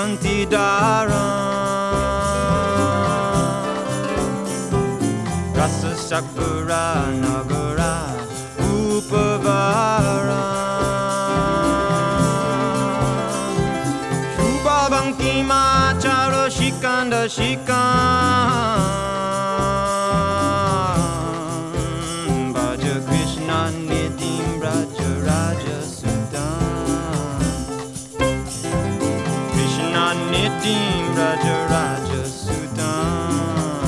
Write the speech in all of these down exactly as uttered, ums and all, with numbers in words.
Kantidaram Rasa Sakpura Nagara Upavaram Shubha Bhakti Macharo Shikanda Shikam Bhaja Krishna Nitim Braja Raja Sudam Krishna Nitim Braja Raja Sudam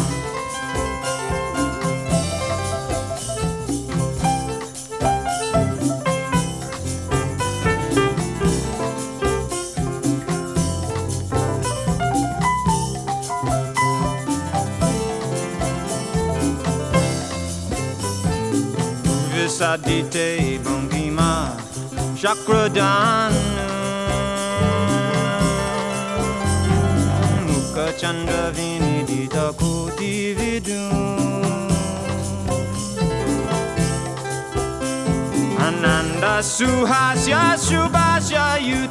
Sadite Bhangima Chakradanu Mukha Chandra Vinidita Koti Vidu Ananda Suhasya Shubhasya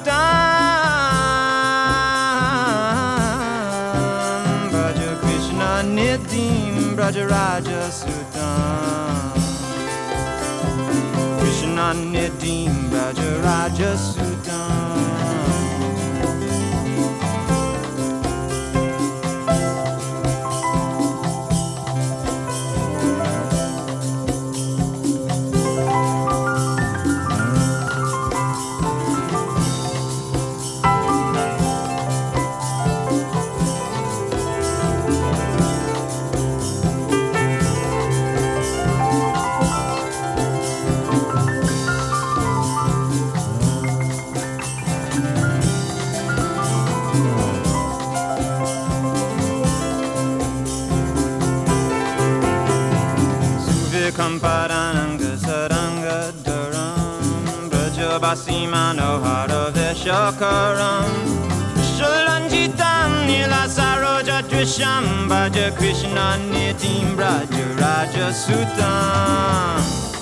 Yutam Bhaja Krishna Nitim Braja Raja Sudam Krishna Nitim Braja Raja Sudam Kamparananga Saranga Dharam Brajabasi Manohara Veshakaram Shalanjitam Nila Saroja Drisham Bhaja Krishna Nitim Braja Raja Sudam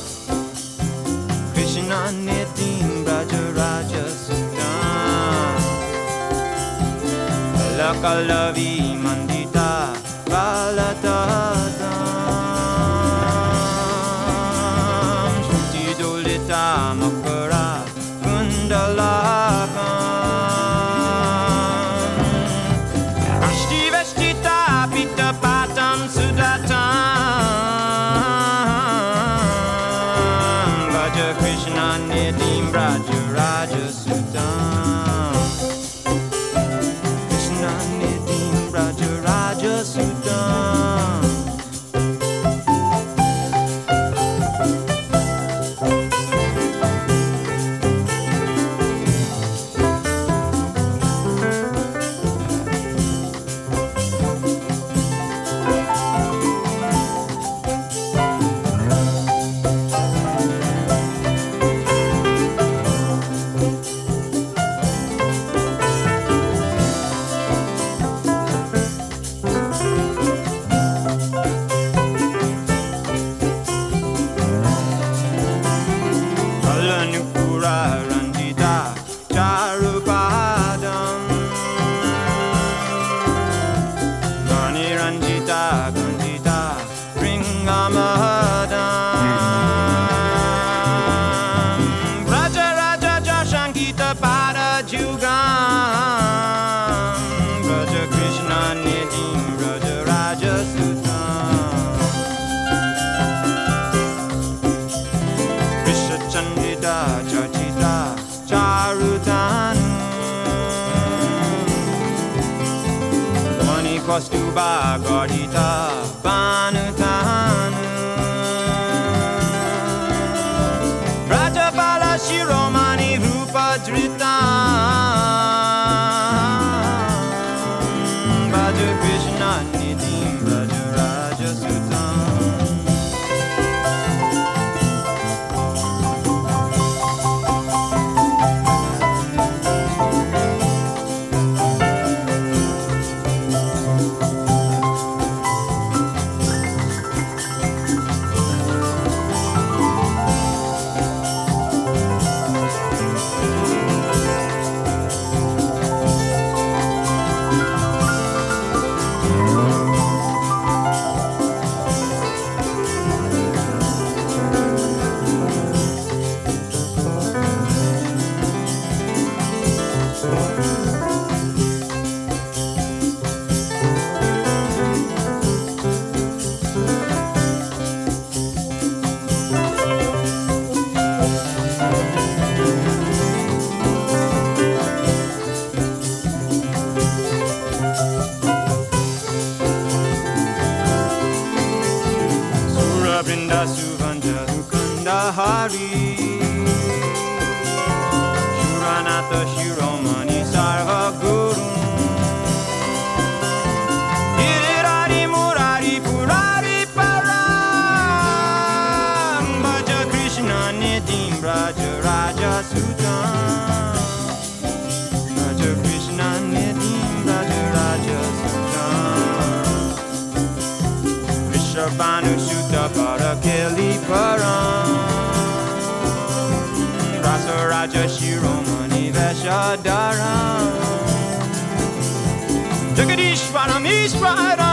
Krishna Nitim Braja Raja Sudam Lakalavi Mandita Balatadam Makara Kundalakam Ashti Vestita Pita Patam Sudatam Bhaja Krishna Nitim Braja Raja Sudam Krishna Nitim Braja Raja Sudam Kostuba Gaudita Banutanu Rajapala Shiromani Rupa Dhritam Bhaja Krishna Nitim Braja Raja Sudam Raja Suvanja Dukanda Hari Shuranatha Shiromani Sarva Guru Girirari Murari Purari Param Bhaja Krishna Nitim Raja Raja Sutam Raja Krishna Nitim Raja Raja Sutam Rishabhanu Sutta Parakeli Param Rasa Raja Shiromani Veshadaram Jagadishvaram Ishvaram